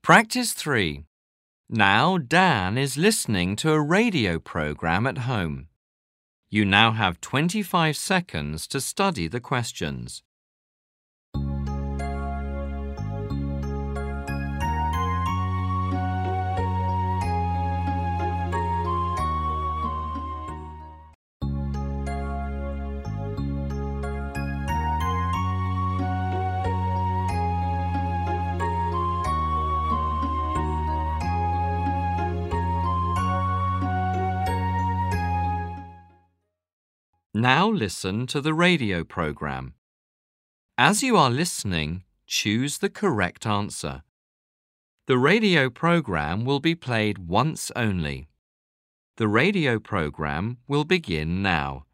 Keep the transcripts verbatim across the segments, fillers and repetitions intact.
Practice three. Now Dan is listening to a radio program at home. You now have twenty-five seconds to study the questions. Now listen to the radio program. As you are listening, choose the correct answer. The radio program will be played once only. The radio program will begin now.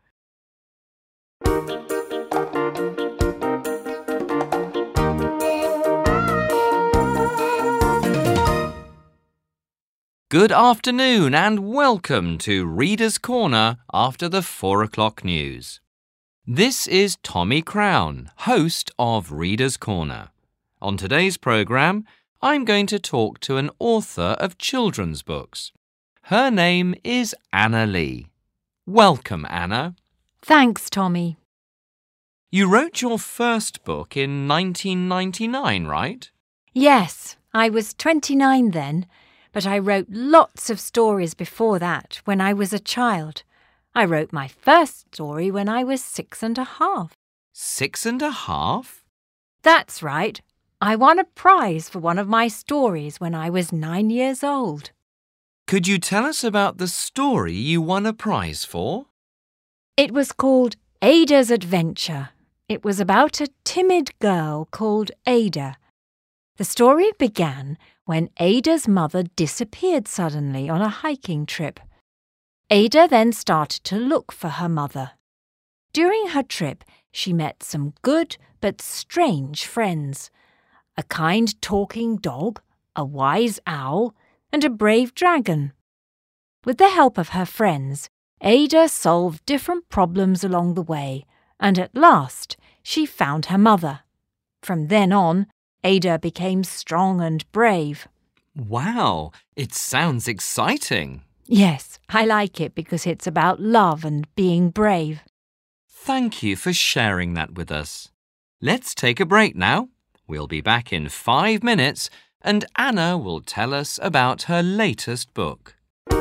Good afternoon and welcome to Reader's Corner after the four o'clock news. This is Tommy Crown, host of Reader's Corner. On today's programme, I'm going to talk to an author of children's books. Her name is Anna Lee. Welcome, Anna. Thanks, Tommy. You wrote your first book in nineteen ninety-nine, right? Yes, I was twenty-nine then. But I wrote lots of stories before that, when I was a child. I wrote my first story when I was six and a half. Six and a half? That's right. I won a prize for one of my stories when I was nine years old. Could you tell us about the story you won a prize for? It was called Ada's Adventure. It was about a timid girl called Ada. The story began when Ada's mother disappeared suddenly on a hiking trip. Ada then started to look for her mother. During her trip, she met some good but strange friends. A kind talking dog, a wise owl, and a brave dragon. With the help of her friends, Ada solved different problems along the way, and at last she found her mother. From then on, Ada became strong and brave. Wow, it sounds exciting. Yes, I like it because it's about love and being brave. Thank you for sharing that with us. Let's take a break now. We'll be back in five minutes and Anna will tell us about her latest book.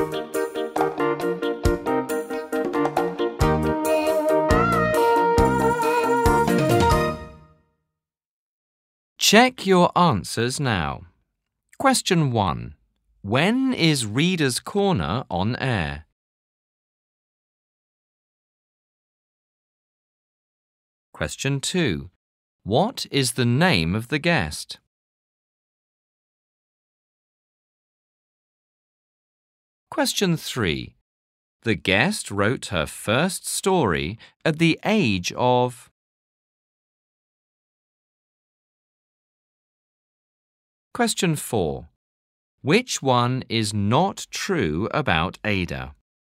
Check your answers now. Question one. When is Reader's Corner on air? Question two. What is the name of the guest? Question three. The guest wrote her first story at the age of... Question four. Which one is not true about Ada?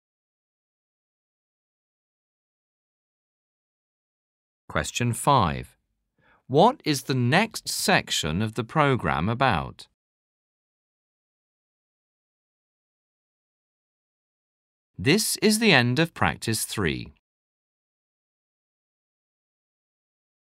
Question five. What is the next section of the program about? This is the end of practice three.